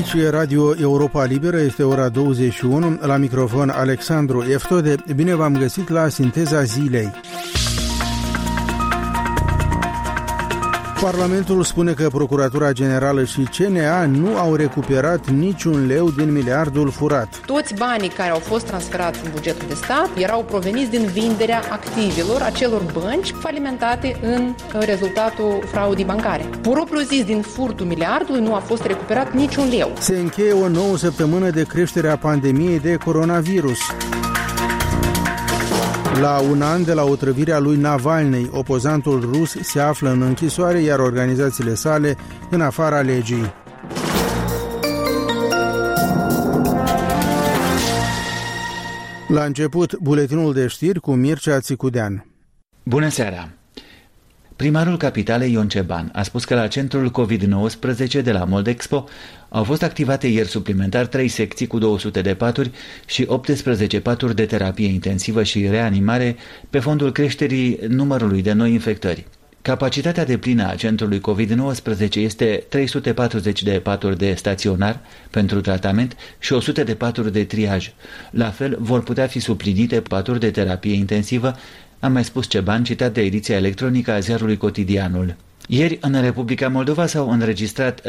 Aici e Radio Europa Liberă, este ora 21, la microfon Alexandru Eftode. Bine v-am găsit la Sinteza Zilei. Parlamentul spune că Procuratura Generală și CNA nu au recuperat niciun leu din miliardul furat. Toți banii care au fost transferați în bugetul de stat erau proveniți din vinderea activelor acelor bănci falimentate în rezultatul fraudei bancare. Propriu zis, din furtul miliardului nu a fost recuperat niciun leu. Se încheie o nouă săptămână de creștere a pandemiei de coronavirus. La un an de la otrăvirea lui Navalny, opozantul rus se află în închisoare, iar organizațiile sale în afara legii. La început, buletinul de știri cu Mircea Țicudean. Bună seara! Primarul capitalei Ion Ceban a spus că la centrul COVID-19 de la Moldexpo au fost activate ieri suplimentar 3 secții cu 200 de paturi și 18 paturi de terapie intensivă și reanimare pe fondul creșterii numărului de noi infectări. Capacitatea deplină a centrului COVID-19 este 340 de paturi de staționar pentru tratament și 100 de paturi de triaj. La fel vor putea fi suplinite paturi de terapie intensivă, a mai spus Ceban, citat de ediția electronică a ziarului Cotidianul. Ieri, în Republica Moldova s-au înregistrat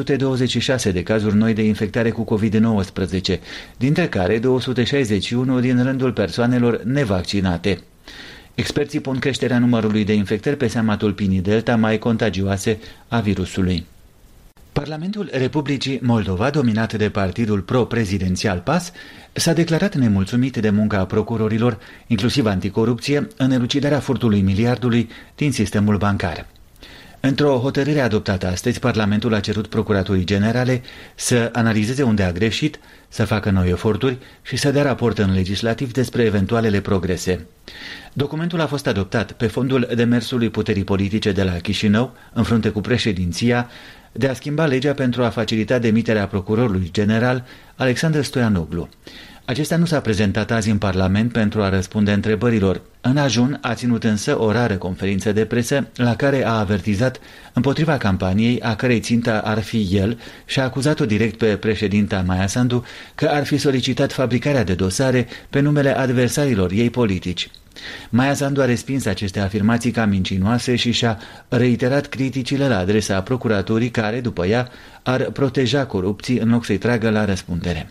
426 de cazuri noi de infectare cu COVID-19, dintre care 261 din rândul persoanelor nevaccinate. Experții pun creșterea numărului de infectări pe seama tulpinii Delta mai contagioase a virusului. Parlamentul Republicii Moldova, dominat de partidul pro-prezidențial PAS, s-a declarat nemulțumit de munca procurorilor, inclusiv anticorupție, în elucidarea furtului miliardului din sistemul bancar. Într-o hotărâre adoptată astăzi, Parlamentul a cerut Procuraturii Generale să analizeze unde a greșit, să facă noi eforturi și să dea raport în legislativ despre eventualele progrese. Documentul a fost adoptat pe fondul demersului puterii politice de la Chișinău, în frunte cu președinția, de a schimba legea pentru a facilita demiterea procurorului general Alexandru Stoianoglu. Acesta nu s-a prezentat azi în Parlament pentru a răspunde întrebărilor. În ajun a ținut însă o rară conferință de presă la care a avertizat împotriva campaniei a cărei țintă ar fi el și a acuzat-o direct pe președinta Maia Sandu că ar fi solicitat fabricarea de dosare pe numele adversarilor ei politici. Maia Sandu a respins aceste afirmații ca mincinoase și și-a reiterat criticile la adresa procuraturii care, după ea, ar proteja corupții în loc să-i tragă la răspundere.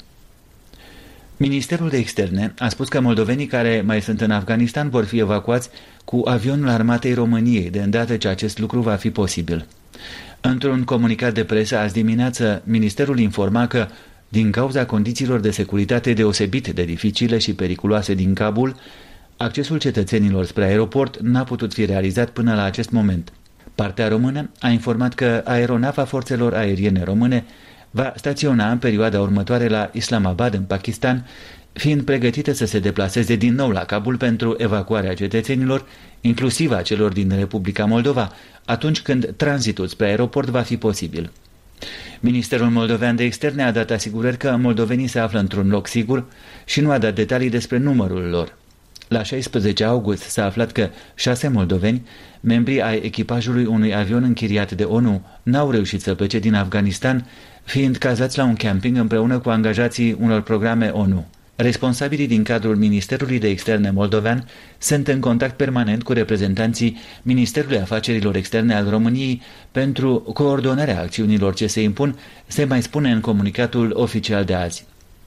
Ministerul de Externe a spus că moldovenii care mai sunt în Afganistan vor fi evacuați cu avionul Armatei României, de îndată ce acest lucru va fi posibil. Într-un comunicat de presă azi dimineață, ministerul informa că, din cauza condițiilor de securitate deosebit de dificile și periculoase din Kabul, accesul cetățenilor spre aeroport n-a putut fi realizat până la acest moment. Partea română a informat că aeronava forțelor aeriene române va staționa în perioada următoare la Islamabad, în Pakistan, fiind pregătită să se deplaseze din nou la Kabul pentru evacuarea cetățenilor, inclusiv a celor din Republica Moldova, atunci când tranzitul spre aeroport va fi posibil. Ministerul Moldovean de Externe a dat asigurări că moldovenii se află într-un loc sigur și nu a dat detalii despre numărul lor. La 16 august s-a aflat că 6 moldoveni, membrii ai echipajului unui avion închiriat de ONU, n-au reușit să plece din Afganistan, fiind cazați la un camping împreună cu angajații unor programe ONU. Responsabilii din cadrul Ministerului de Externe moldovean sunt în contact permanent cu reprezentanții Ministerului Afacerilor Externe al României pentru coordonarea acțiunilor ce se impun, se mai spune în comunicatul oficial de azi.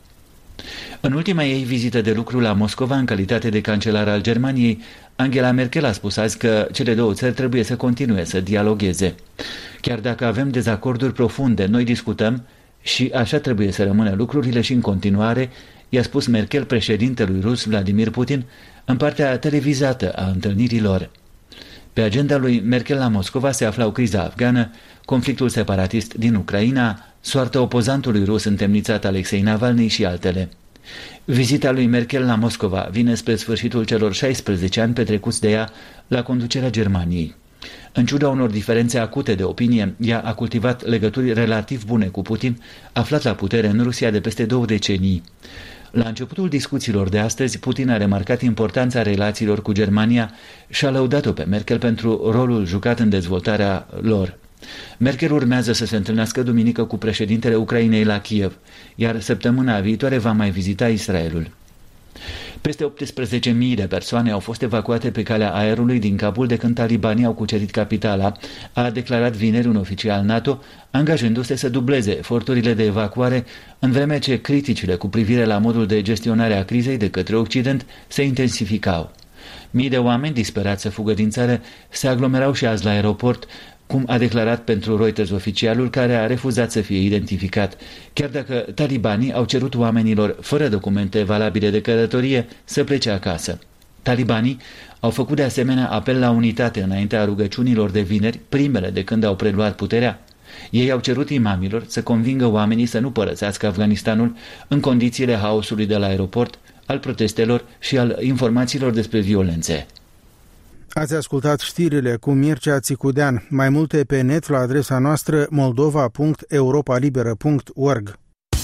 În ultima ei vizită de lucru la Moscova, în calitate de cancelar al Germaniei, Angela Merkel a spus azi că cele două țări trebuie să continue să dialogueze. Chiar dacă avem dezacorduri profunde, noi discutăm și așa trebuie să rămână lucrurile și în continuare, i-a spus Merkel președintelui rus Vladimir Putin în partea televizată a întâlnirilor. Pe agenda lui Merkel la Moscova se aflau criza afgană, conflictul separatist din Ucraina, soarta opozantului rus întemnițat Alexei Navalny și altele. Vizita lui Merkel la Moscova vine spre sfârșitul celor 16 ani petrecuți de ea la conducerea Germaniei. În ciuda unor diferențe acute de opinie, ea a cultivat legături relativ bune cu Putin, aflat la putere în Rusia de peste 2 decenii. La începutul discuțiilor de astăzi, Putin a remarcat importanța relațiilor cu Germania și a lăudat-o pe Merkel pentru rolul jucat în dezvoltarea lor. Merkel urmează să se întâlnească duminică cu președintele Ucrainei la Kiev, iar săptămâna viitoare va mai vizita Israelul. Peste 18.000 de persoane au fost evacuate pe calea aerului din Kabul de când talibanii au cucerit capitala, a declarat vineri un oficial NATO, angajându-se să dubleze eforturile de evacuare, în vreme ce criticile cu privire la modul de gestionare a crizei de către Occident se intensificau. Mii de oameni disperați să fugă din țară se aglomerau și azi la aeroport, cum a declarat pentru Reuters oficialul care a refuzat să fie identificat, chiar dacă talibanii au cerut oamenilor fără documente valabile de călătorie să plece acasă. Talibanii au făcut de asemenea apel la unitate înaintea rugăciunilor de vineri, primele de când au preluat puterea. Ei au cerut imamilor să convingă oamenii să nu părăsească Afganistanul în condițiile haosului de la aeroport, al protestelor și al informațiilor despre violențe. Ați ascultat știrile cu Mircea Țicudean. Mai multe pe net la adresa noastră moldova.europalibera.org.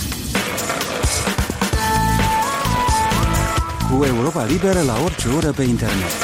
Cu Europa Liberă la orice oră pe internet.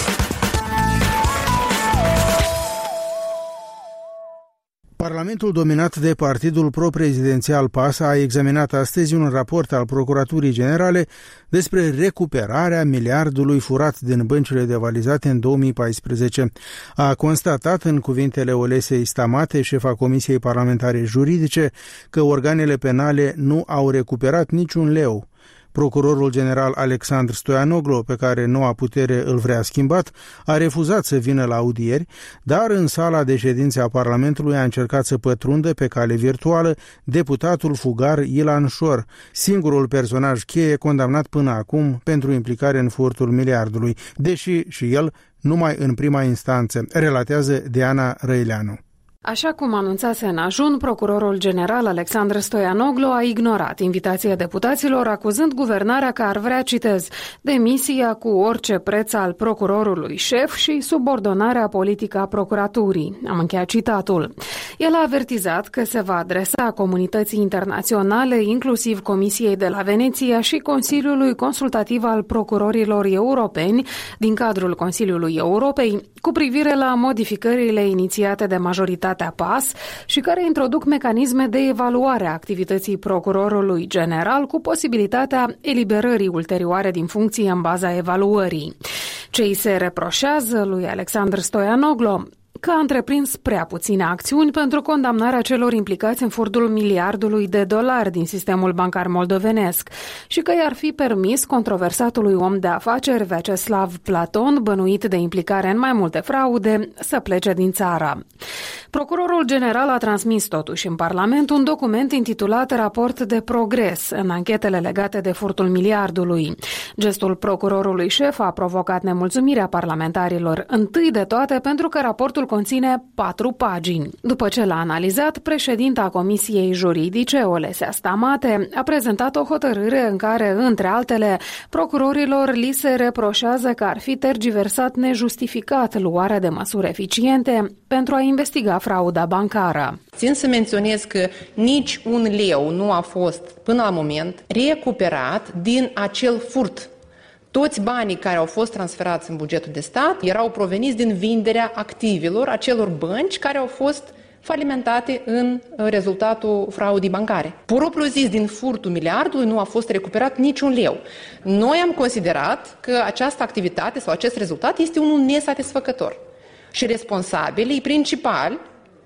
Parlamentul dominat de partidul pro-prezidențial PAS a examinat astăzi un raport al Procuraturii Generale despre recuperarea miliardului furat din băncile devalizate în 2014. A constatat în cuvintele Olesei Stamate, șefa Comisiei Parlamentare Juridice, că organele penale nu au recuperat niciun leu. Procurorul general Alexandru Stoianoglu, pe care noua putere îl vrea schimbat, a refuzat să vină la audieri, dar în sala de ședințe a Parlamentului a încercat să pătrundă pe cale virtuală deputatul fugar Ilan Șor, singurul personaj cheie condamnat până acum pentru implicare în furtul miliardului, deși și el numai în prima instanță, relatează Diana Răileanu. Așa cum anunțase în ajun, procurorul general Alexandru Stoianoglu a ignorat invitația deputaților, acuzând guvernarea că ar vrea, citez, demisia cu orice preț al procurorului șef și subordonarea politică a procuraturii. Am încheiat citatul. El a avertizat că se va adresa comunității internaționale, inclusiv Comisiei de la Veneția și Consiliului Consultativ al Procurorilor Europeni din cadrul Consiliului Europei, cu privire la modificările inițiate de majoritatea PAS și care introduc mecanisme de evaluare a activității procurorului general cu posibilitatea eliberării ulterioare din funcție în baza evaluării. Ce îi se reproșează lui Alexandru Stoianoglu? Că a întreprins prea puține acțiuni pentru condamnarea celor implicați în furtul miliardului de dolari din sistemul bancar moldovenesc și că i-ar fi permis controversatului om de afaceri Vyacheslav Platon, bănuit de implicare în mai multe fraude, să plece din țară. Procurorul general a transmis totuși în Parlament un document intitulat Raport de progres în anchetele legate de furtul miliardului. Gestul procurorului șef a provocat nemulțumirea parlamentarilor, întâi de toate pentru că raportul conține 4 pagini. După ce l-a analizat, președinta Comisiei Juridice, Olesea Stamate, a prezentat o hotărâre în care, între altele, procurorilor li se reproșează că ar fi tergiversat nejustificat luarea de măsuri eficiente pentru a investiga frauda bancară. Țin să menționez că nici un leu nu a fost, până la moment, recuperat din acel furt. Toți banii care au fost transferați în bugetul de stat erau proveniți din vinderea activelor acelor bănci care au fost falimentate în rezultatul fraudii bancare. Propriu zis, din furtul miliardului nu a fost recuperat niciun leu. Noi am considerat că această activitate sau acest rezultat este unul nesatisfăcător. Și responsabilii principali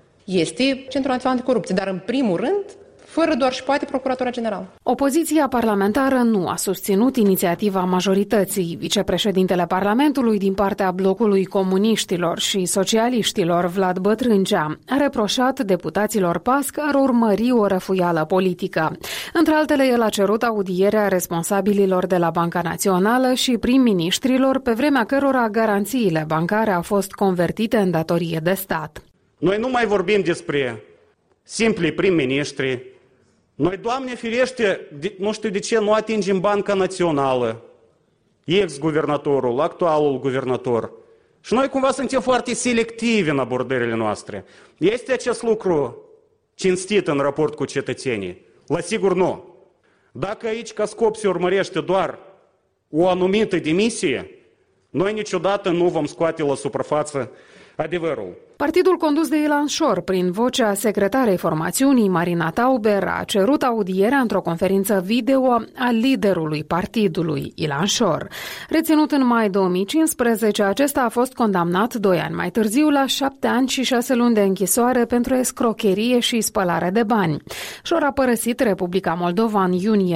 este Centrul Național Anticorupție, dar în primul rând, fără doar și poate Procuratura Generală. Opoziția parlamentară nu a susținut inițiativa majorității. Vicepreședintele Parlamentului din partea blocului comuniștilor și socialiștilor, Vlad Bătrâncea, a reproșat deputaților PAS că ar urmări o răfuială politică. Între altele, el a cerut audierea responsabililor de la Banca Națională și prim-ministrilor, pe vremea cărora garanțiile bancare au fost convertite în datorie de stat. Noi nu mai vorbim despre simpli prim-ministri. Noi, Doamne firește, nu știu de ce nu atingem Banca Națională, ex-guvernatorul, actualul guvernator. Și noi cumva suntem foarte selectivi în abordările noastre. Este acest lucru cinstit în raport cu cetățenii? La sigur nu. Dacă aici ca scop se urmărește doar o anumită demisie, noi niciodată nu vom scoate la suprafață adevărul. Partidul condus de Ilan Șor, prin vocea secretarei formațiunii, Marina Tauber, a cerut audierea într-o conferință video a liderului partidului, Ilan Șor. Reținut în mai 2015, acesta a fost condamnat 2 ani mai târziu la 7 ani și 6 luni de închisoare pentru escrocherie și spălare de bani. Șor a părăsit Republica Moldova în iunie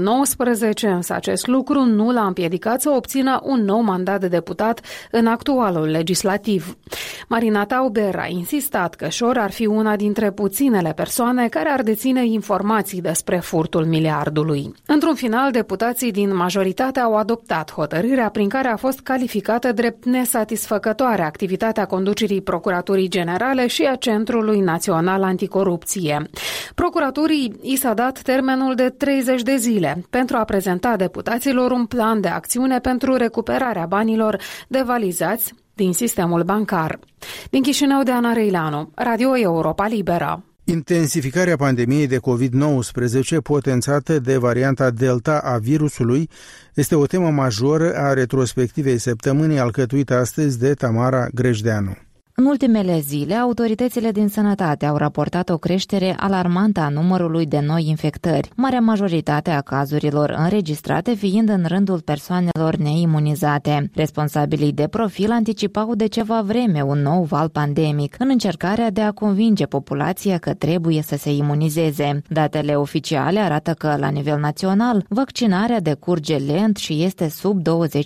2019, însă acest lucru nu l-a împiedicat să obțină un nou mandat de deputat în actualul legislativ. Marina Tauber a insistat că Șor ar fi una dintre puținele persoane care ar deține informații despre furtul miliardului. Într-un final, deputații din majoritate au adoptat hotărârea prin care a fost calificată drept nesatisfăcătoare activitatea conducerii Procuraturii Generale și a Centrului Național Anticorupție. Procuraturii i s-a dat termenul de 30 de zile pentru a prezenta deputaților un plan de acțiune pentru recuperarea banilor devalizați din sistemul bancar. Din Chișinău, de Ana Reileanu, Radio Europa Liberă. Intensificarea pandemiei de COVID-19 potențată de varianta Delta a virusului este o temă majoră a retrospectivei săptămânii alcătuită astăzi de Tamara Grejdeanu. În ultimele zile, autoritățile din sănătate au raportat o creștere alarmantă a numărului de noi infectări, marea majoritate a cazurilor înregistrate fiind în rândul persoanelor neimunizate. Responsabilii de profil anticipau de ceva vreme un nou val pandemic, în încercarea de a convinge populația că trebuie să se imunizeze. Datele oficiale arată că, la nivel național, vaccinarea decurge lent și este sub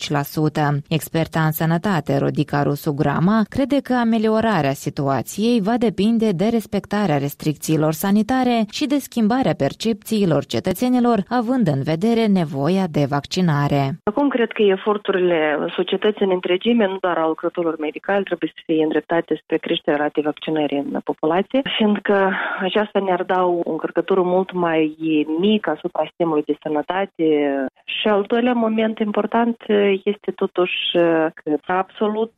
20%. Experta în sănătate, Rodica Rusu Grama, crede că ameliorarea situației va depinde de respectarea restricțiilor sanitare și de schimbarea percepțiilor cetățenilor, având în vedere nevoia de vaccinare. Acum cred că eforturile societății în întregime, nu doar al lucrătorilor medicali, trebuie să fie îndreptate spre creșterea ratei vaccinării în populație, fiindcă aceasta ne-ar da o încărcătură mult mai mică asupra sistemului de sănătate. Și al doilea moment important este totuși că absolut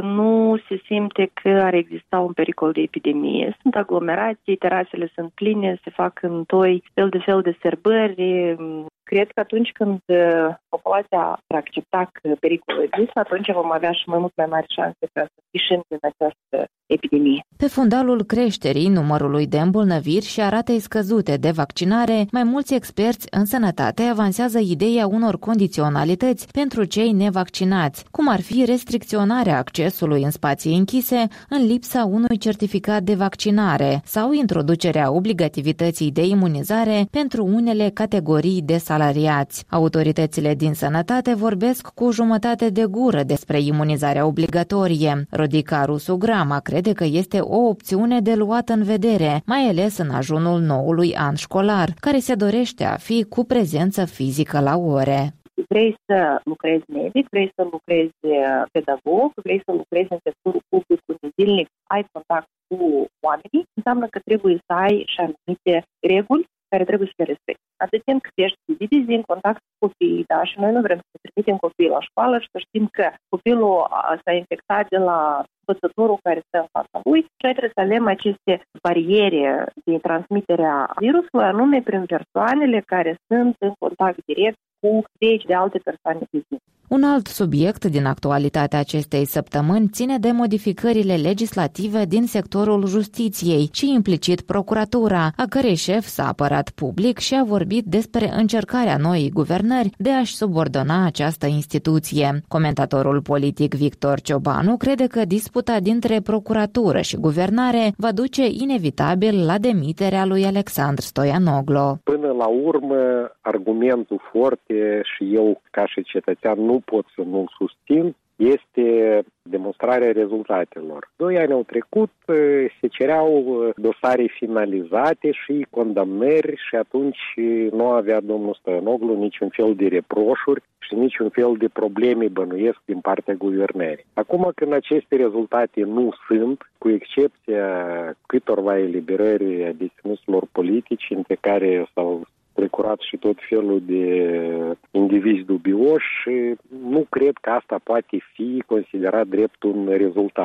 nu se simte că ar exista un pericol de epidemie. Sunt aglomerații, terasele sunt pline, se fac în toi fel de sărbări. Cred că atunci când populația ar accepta că pericolul există, atunci vom avea și mult mai mari șanse să ieșim din această epidemie. Pe fundalul creșterii numărului de îmbolnăviri și a ratei scăzute de vaccinare, mai mulți experți în sănătate avansează ideea unor condiționalități pentru cei nevaccinați, cum ar fi restricționarea accesului în spații închise în lipsa unui certificat de vaccinare sau introducerea obligativității de imunizare pentru unele categorii de salariați. Autoritățile din sănătate vorbesc cu jumătate de gură despre imunizarea obligatorie. Rodica Rusu Grama crede că este o opțiune de luat în vedere, mai ales în ajunul noului an școlar, care se dorește a fi cu prezență fizică la ore. Vrei să lucrezi medic, vrei să lucrezi pedagog, vrei să lucrezi în sectorul public unde zilnic ai contact cu oamenii, înseamnă că trebuie să ai și anumite reguli care trebuie să le respecti. Atât timp cât ești zi de zi în contact cu copiii, da, și noi nu vrem să trimitem copiii la școală și să știm că copilul s-a infectat de la învățătorul care stă în fața lui și noi trebuie să avem aceste bariere de transmitere a virusului, anume prin persoanele care sunt în contact direct cu zeci de alte persoane pe zi. Un alt subiect din actualitatea acestei săptămâni ține de modificările legislative din sectorul justiției și implicit procuratura, a cărei șef s-a apărat public și a vorbit despre încercarea noii guvernări de a-și subordona această instituție. Comentatorul politic Victor Ciobanu crede că disputa dintre procuratură și guvernare va duce inevitabil la demiterea lui Alexandru Stoianoglo. Până la urmă, argumentul forte și eu ca și cetățean nu pot să nu susțin, este demonstrarea rezultatelor. 2 ani au trecut, se cereau dosare finalizate și condamnări și atunci nu avea domnul Stoianoglu niciun fel de reproșuri și niciun fel de probleme, bănuiesc, din partea guvernării. Acum, când aceste rezultate nu sunt, cu excepția câtorva eliberări a deținuților politici, între care s-au precurat și tot felul de indivizi dubioși, nu cred că asta poate fi considerat drept un rezultat.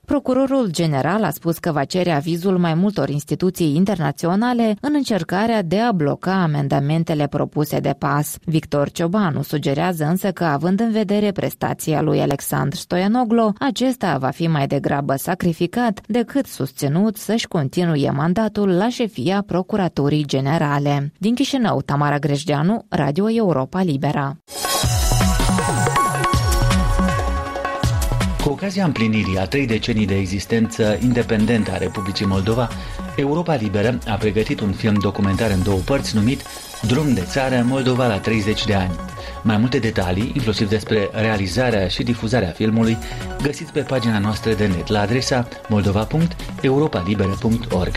Procurorul general a spus că va cere avizul mai multor instituții internaționale în încercarea de a bloca amendamentele propuse de PAS. Victor Ciobanu sugerează însă că, având în vedere prestația lui Alexandru Stoianoglo, acesta va fi mai degrabă sacrificat decât susținut să-și continue mandatul la șefia Procuraturii Generale. Din Chișinău, Tamara Grejdeanu, Radio Europa Libera. Cu ocazia împlinirii a 3 decenii de existență independentă a Republicii Moldova, Europa Liberă a pregătit un film documentar în 2 părți numit Drum de țară Moldova la 30 de ani. Mai multe detalii, inclusiv despre realizarea și difuzarea filmului, găsiți pe pagina noastră de net la adresa moldova.europalibera.org.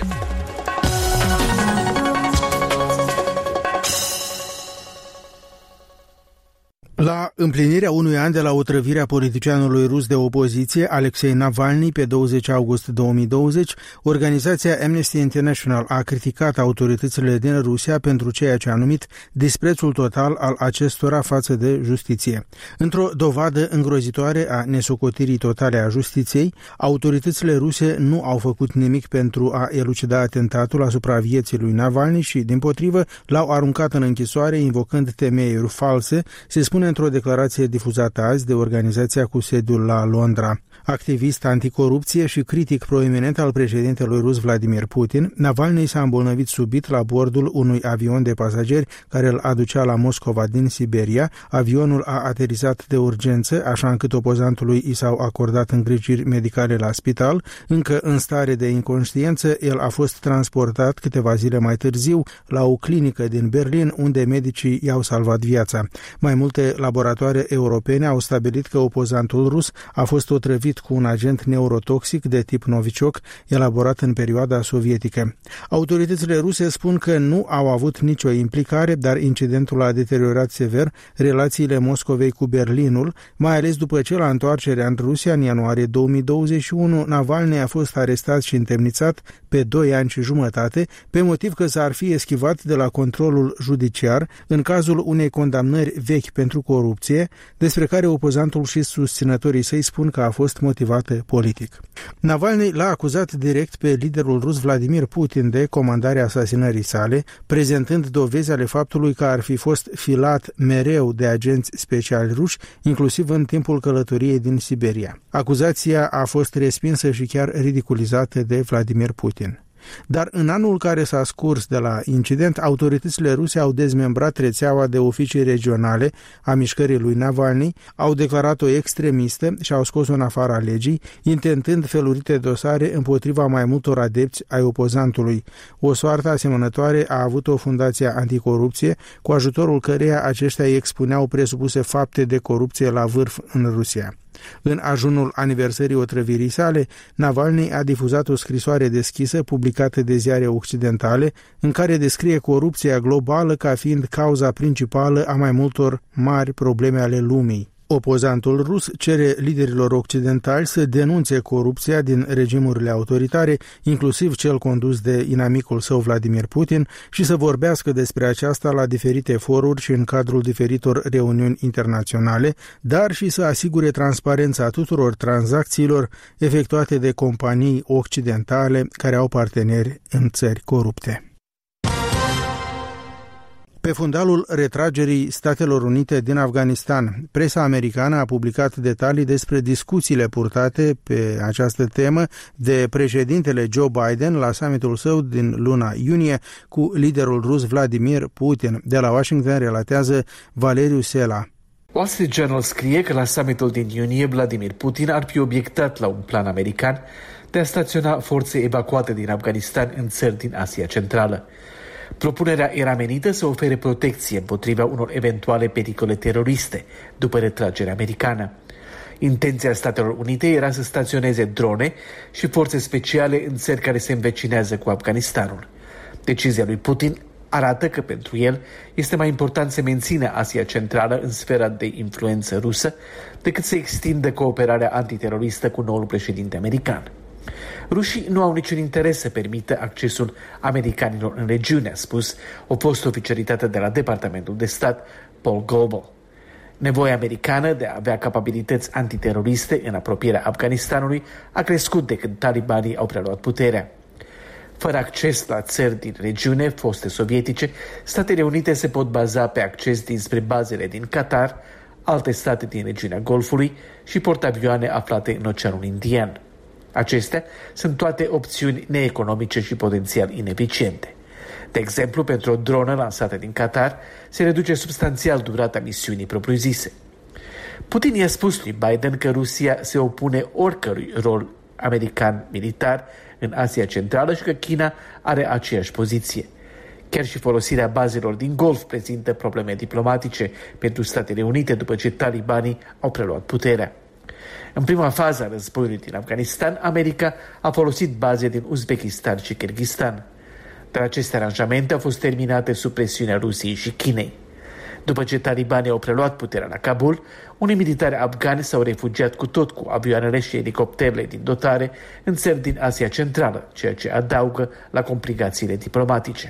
La împlinirea unui an de la otrăvirea politicianului rus de opoziție, Alexei Navalny, pe 20 august 2020, organizația Amnesty International a criticat autoritățile din Rusia pentru ceea ce a numit disprețul total al acestora față de justiție. Într-o dovadă îngrozitoare a nesocotirii totale a justiției, autoritățile ruse nu au făcut nimic pentru a elucida atentatul asupra vieții lui Navalny și, dimpotrivă, l-au aruncat în închisoare invocând temeiuri false, se spune într-o declarație difuzată azi de organizația cu sediul la Londra. Activist anticorupție și critic proeminent al președintelui rus Vladimir Putin, Navalny s-a îmbolnăvit subit la bordul unui avion de pasageri care îl aducea la Moscova din Siberia. Avionul a aterizat de urgență, așa încât opozantului i s-au acordat îngrijiri medicale la spital. Încă în stare de inconștiență, el a fost transportat câteva zile mai târziu la o clinică din Berlin, unde medicii i-au salvat viața. Mai multe laboratoare europene au stabilit că opozantul rus a fost otrăvit cu un agent neurotoxic de tip Novichok, elaborat în perioada sovietică. Autoritățile ruse spun că nu au avut nicio implicare, dar incidentul a deteriorat sever relațiile Moscovei cu Berlinul, mai ales după ce la întoarcerea în Rusia în ianuarie 2021, Navalny a fost arestat și întemnițat pe 2 ani și jumătate, pe motiv că s-ar fi eschivat de la controlul judiciar în cazul unei condamnări vechi pentru corupție, despre care opozantul și susținătorii săi spun că a fost motivată politic. Navalny l-a acuzat direct pe liderul rus Vladimir Putin de comandarea asasinării sale, prezentând dovezi ale faptului că ar fi fost filat mereu de agenți speciali ruși, inclusiv în timpul călătoriei din Siberia. Acuzația a fost respinsă și chiar ridiculizată de Vladimir Putin. Dar în anul care s-a scurs de la incident, autoritățile ruse au dezmembrat rețeaua de oficii regionale a mișcării lui Navalny, au declarat-o extremistă și au scos-o în afara legii, intentând felurite dosare împotriva mai multor adepți ai opozantului. O soartă asemănătoare a avut-o fundația anticorupție, cu ajutorul căreia aceștia îi expuneau presupuse fapte de corupție la vârf în Rusia. În ajunul aniversării otrăvirii sale, Navalny a difuzat o scrisoare deschisă publicată de ziare occidentale, în care descrie corupția globală ca fiind cauza principală a mai multor mari probleme ale lumii. Opozantul rus cere liderilor occidentali să denunțe corupția din regimurile autoritare, inclusiv cel condus de inamicul său Vladimir Putin, și să vorbească despre aceasta la diferite foruri și în cadrul diferitor reuniuni internaționale, dar și să asigure transparența tuturor tranzacțiilor efectuate de companii occidentale care au parteneri în țări corupte. Pe fundalul retragerii Statelor Unite din Afganistan, presa americană a publicat detalii despre discuțiile purtate pe această temă de președintele Joe Biden la summitul său din luna iunie cu liderul rus Vladimir Putin. De la Washington relatează Valeriu Sela. Wall Street Journal scrie că la summitul din iunie Vladimir Putin ar fi obiectat la un plan american de a staționa forțe evacuate din Afganistan în țări din Asia Centrală. Propunerea era menită să ofere protecție împotriva unor eventuale pericole teroriste după retragerea americană. Intenția Statelor Unite era să staționeze drone și forțe speciale în țări care se învecinează cu Afganistanul. Decizia lui Putin arată că pentru el este mai important să mențină Asia Centrală în sfera de influență rusă decât să extindă cooperarea antiteroristă cu noul președinte american. Rușii nu au niciun interes să permită accesul americanilor în regiune, a spus o fostă oficialitate de la Departamentul de Stat, Paul Goebel. Nevoia americană de a avea capabilități antiteroriste în apropierea Afganistanului a crescut de când talibanii au preluat puterea. Fără acces la țări din regiune foste sovietice, Statele Unite se pot baza pe acces dinspre bazele din Qatar, alte state din regiunea Golfului și portavioane aflate în Oceanul Indian. Acestea sunt toate opțiuni neeconomice și potențial ineficiente. De exemplu, pentru o dronă lansată din Qatar, se reduce substanțial durata misiunii propriu-zise. Putin i-a spus lui Biden că Rusia se opune oricărui rol american militar în Asia Centrală și că China are aceeași poziție. Chiar și folosirea bazelor din Golf prezintă probleme diplomatice pentru Statele Unite după ce talibanii au preluat puterea. În prima fază a războiului din Afganistan, America a folosit baze din Uzbekistan și Kyrgyzstan. Dar aceste aranjamente au fost terminate sub presiunea Rusiei și Chinei. După ce talibanii au preluat puterea la Kabul, unii militari afgani s-au refugiat cu tot cu avioanele și elicopterele din dotare în țări din Asia Centrală, ceea ce adaugă la complicațiile diplomatice.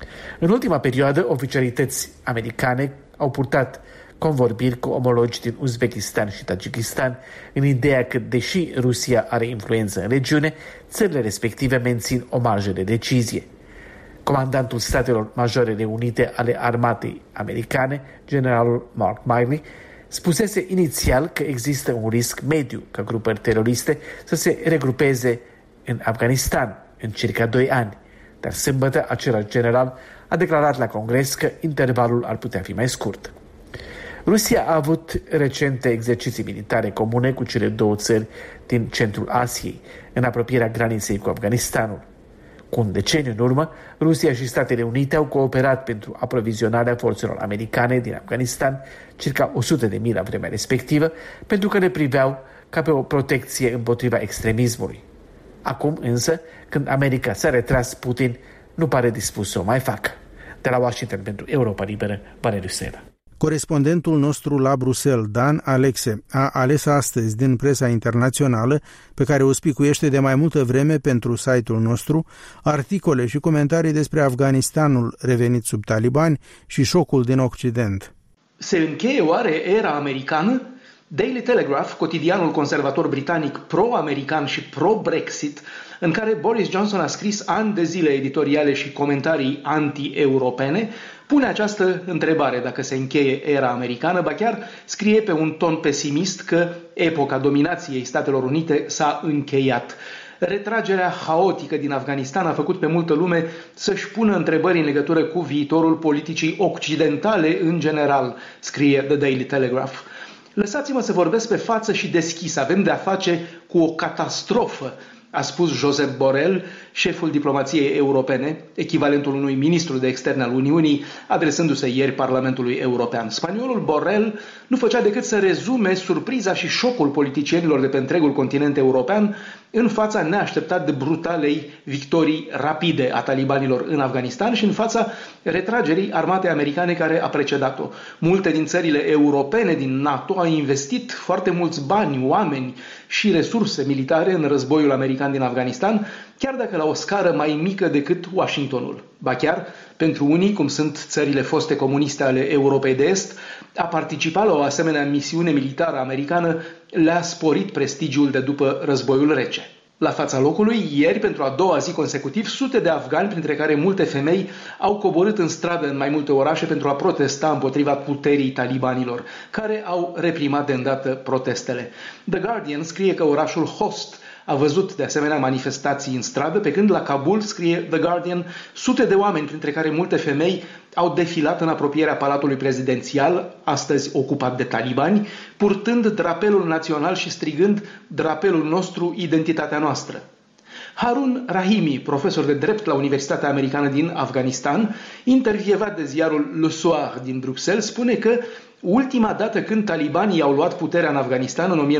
În ultima perioadă, oficialități americane au purtat convorbiri cu omologi din Uzbekistan și Tajikistan în ideea că, deși Rusia are influență în regiune, țările respective mențin o marjă de decizie. Comandantul Statelor Majorele Unite ale Armatei Americane, generalul Mark Milley, spusese inițial că există un risc mediu ca grupări teroriste să se regrupeze în Afganistan în circa 2 ani, dar sâmbătă același general a declarat la Congres că intervalul ar putea fi mai scurt. Rusia a avut recente exerciții militare comune cu cele 2 țări din centrul Asiei, în apropierea graniței cu Afganistanul. Cu un deceniu în urmă, Rusia și Statele Unite au cooperat pentru aprovizionarea forțelor americane din Afganistan, circa 100.000 la vremea respectivă, pentru că le priveau ca pe o protecție împotriva extremismului. Acum însă, când America s-a retras, Putin nu pare dispus să o mai facă. De la Washington pentru Europa Liberă, Valeriu Sela. Corespondentul nostru la Bruxelles, Dan Alexe, a ales astăzi din presa internațională, pe care o spicuiește de mai multă vreme pentru site-ul nostru, articole și comentarii despre Afganistanul revenit sub talibani și șocul din Occident. Se încheie oare era americană? Daily Telegraph, cotidianul conservator britanic pro-american și pro-Brexit, în care Boris Johnson a scris ani de zile editoriale și comentarii anti-europene, pune această întrebare dacă se încheie era americană, ba chiar scrie pe un ton pesimist că epoca dominației Statelor Unite s-a încheiat. Retragerea haotică din Afganistan a făcut pe multă lume să-și pună întrebări în legătură cu viitorul politicii occidentale în general, scrie The Daily Telegraph. Lăsați-mă să vorbesc pe față și deschis, avem de-a face cu o catastrofă, a spus Josep Borrell, șeful diplomației europene, echivalentul unui ministru de externe al Uniunii, adresându-se ieri Parlamentului European. Spaniolul Borrell nu făcea decât să rezume surpriza și șocul politicienilor de pe întregul continent european în fața neașteptat de brutalei victorii rapide a talibanilor în Afganistan și în fața retragerii armatei americane care a precedat-o. Multe din țările europene din NATO au investit foarte mulți bani, oameni și resurse militare în războiul american din Afganistan, chiar dacă la o scară mai mică decât Washingtonul. Ba chiar, pentru unii, cum sunt țările foste comuniste ale Europei de Est, a participa la o asemenea misiune militară americană le-a sporit prestigiul de după războiul rece. La fața locului, ieri, pentru a 2-a zi consecutiv, sute de afgani, printre care multe femei, au coborât în stradă în mai multe orașe pentru a protesta împotriva puterii talibanilor, care au reprimat de îndată protestele. The Guardian scrie că orașul Host a văzut de asemenea manifestații în stradă, pe când la Kabul, scrie The Guardian, sute de oameni, printre care multe femei, au defilat în apropierea Palatului Prezidențial, astăzi ocupat de talibani, purtând drapelul național și strigând drapelul nostru, identitatea noastră. Harun Rahimi, profesor de drept la Universitatea Americană din Afganistan, intervievat de ziarul Le Soir din Bruxelles, spune că ultima dată când talibanii au luat puterea în Afganistan, în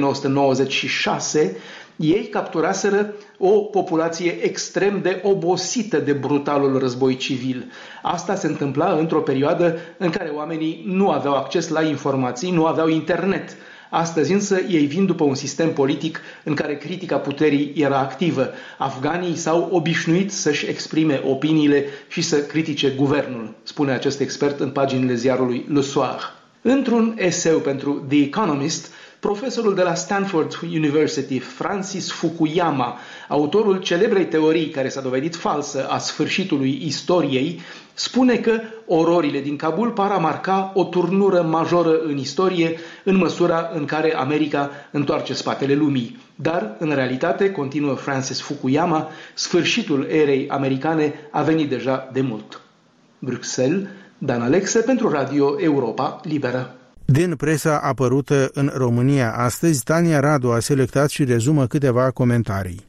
1996, ei capturaseră o populație extrem de obosită de brutalul război civil. Asta se întâmpla într-o perioadă în care oamenii nu aveau acces la informații, nu aveau internet. Astăzi însă ei vin după un sistem politic în care critica puterii era activă. Afganii s-au obișnuit să-și exprime opiniile și să critique guvernul, spune acest expert în paginile ziarului Le Soir. Într-un eseu pentru The Economist, profesorul de la Stanford University, Francis Fukuyama, autorul celebrei teorii care s-a dovedit falsă a sfârșitului istoriei, spune că ororile din Kabul par a marca o turnură majoră în istorie în măsura în care America întoarce spatele lumii. Dar, în realitate, continuă Francis Fukuyama, sfârșitul erei americane a venit deja de mult. Bruxelles, Dan Alexe pentru Radio Europa Liberă. Din presa apărută în România astăzi, Tania Radu a selectat și rezumă câteva comentarii.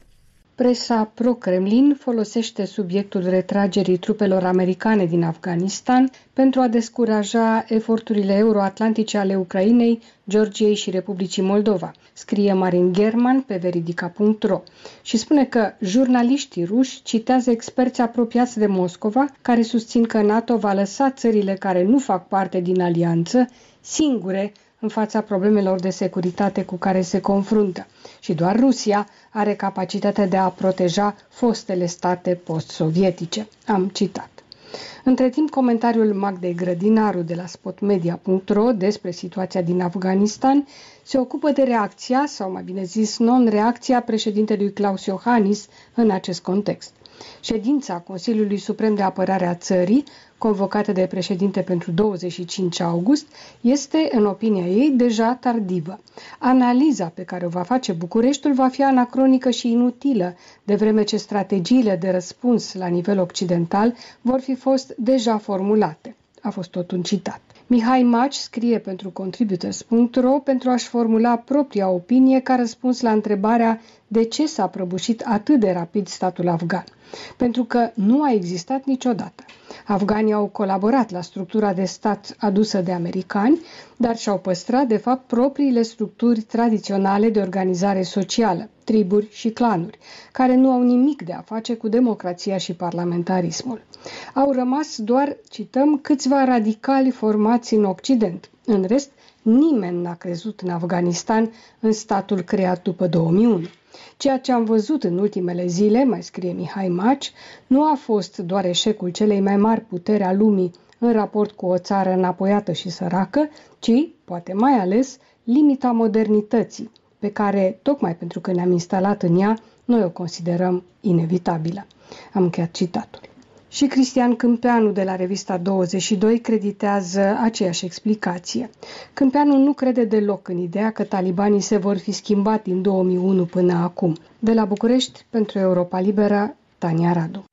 Presa pro-Kremlin folosește subiectul retragerii trupelor americane din Afganistan pentru a descuraja eforturile euroatlantice ale Ucrainei, Georgiei și Republicii Moldova, scrie Marin German pe veridica.ro și spune că jurnaliștii ruși citează experți apropiați de Moscova care susțin că NATO va lăsa țările care nu fac parte din alianță singure în fața problemelor de securitate cu care se confruntă și doar Rusia are capacitatea de a proteja fostele state post-sovietice. Am citat. Între timp, comentariul Magdei Grădinaru de la spotmedia.ro despre situația din Afganistan se ocupă de reacția, sau mai bine zis non-reacția președintelui Klaus Iohannis în acest context. Ședința Consiliului Suprem de Apărare a țării, convocată de președinte pentru 25 august, este, în opinia ei, deja tardivă. Analiza pe care o va face Bucureștiul va fi anacronică și inutilă, de vreme ce strategiile de răspuns la nivel occidental vor fi fost deja formulate. A fost tot un citat. Mihai Maci scrie pentru Contributors.ro pentru a-și formula propria opinie ca răspuns la întrebarea de ce s-a prăbușit atât de rapid statul afgan. Pentru că nu a existat niciodată. Afganii au colaborat la structura de stat adusă de americani, dar și-au păstrat, de fapt, propriile structuri tradiționale de organizare socială, triburi și clanuri, care nu au nimic de a face cu democrația și parlamentarismul. Au rămas doar, cităm, câțiva radicali formați în Occident. În rest, nimeni n-a crezut în Afganistan, în statul creat după 2001. Ceea ce am văzut în ultimele zile, mai scrie Mihai Maci, nu a fost doar eșecul celei mai mari puteri a lumii în raport cu o țară înapoiată și săracă, ci, poate mai ales, limita modernității, pe care, tocmai pentru că ne-am instalat în ea, noi o considerăm inevitabilă. Am încheiat citatul. Și Cristian Câmpeanu de la revista 22 creditează aceeași explicație. Câmpeanu nu crede deloc în ideea că talibanii se vor fi schimbat din 2001 până acum. De la București, pentru Europa Liberă, Tania Radu.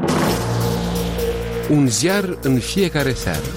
Un ziar în fiecare seară.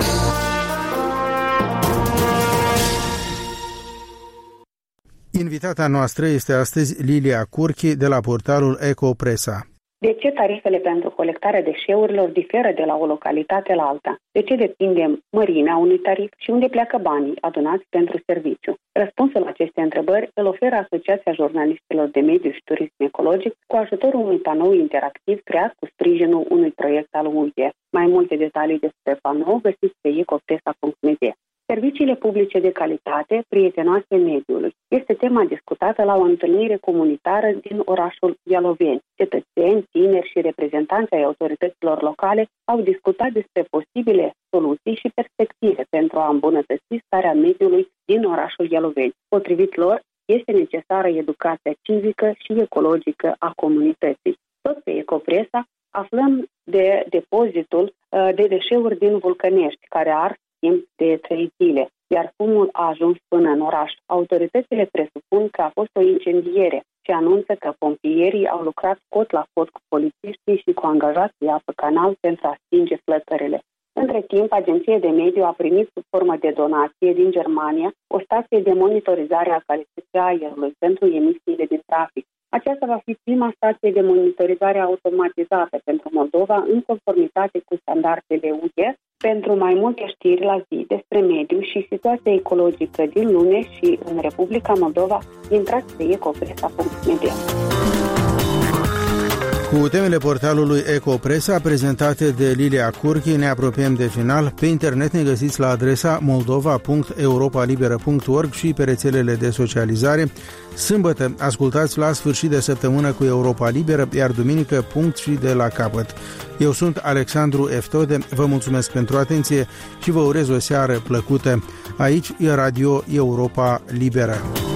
Invitata noastră este astăzi Lilia Curchi de la portalul Ecopresa. De ce tarifele pentru colectarea deșeurilor diferă de la o localitate la alta? De ce depinde mărimea unui tarif și unde pleacă banii adunați pentru serviciu? Răspunsul la aceste întrebări îl oferă Asociația Jurnaliștilor de Mediu și Turism Ecologic cu ajutorul unui panou interactiv creat cu sprijinul unui proiect al UE. Mai multe detalii despre panou găsiți pe ecopresa.md. Serviciile publice de calitate, prietenoase mediului. Este tema discutată la o întâlnire comunitară din orașul Ialoveni. Cetățeni, tineri și reprezentanți ai autorităților locale au discutat despre posibile soluții și perspective pentru a îmbunătăți starea mediului din orașul Ialoveni. Potrivit lor, este necesară educația civică și ecologică a comunității. Tot pe Ecopresa aflăm de depozitul de deșeuri din Vulcănești, care ar timp de 3 zile, iar fumul a ajuns până în oraș. Autoritățile presupun că a fost o incendiere și anunță că pompierii au lucrat cot la cot cu polițiștii și cu angajații apă canal pentru a stinge flăcările. Între timp, Agenția de Mediu a primit sub formă de donație din Germania o stație de monitorizare a calității aerului pentru emisiile din trafic. Aceasta va fi prima stație de monitorizare automatizată pentru Moldova în conformitate cu standardele UE. Pentru mai multe știri la zi despre mediu și situația ecologică din lume și în Republica Moldova, intrați pe ecopresa.md. Cu temele portalului Ecopresa prezentate de Lilia Curchi ne apropiem de final. Pe internet ne găsiți la adresa moldova.europalibera.org și pe rețelele de socializare. Sâmbătă ascultați la sfârșit de săptămână cu Europa Liberă, iar duminică punct și de la capăt. Eu sunt Alexandru Eftode, vă mulțumesc pentru atenție și vă urez o seară plăcută. Aici e Radio Europa Liberă.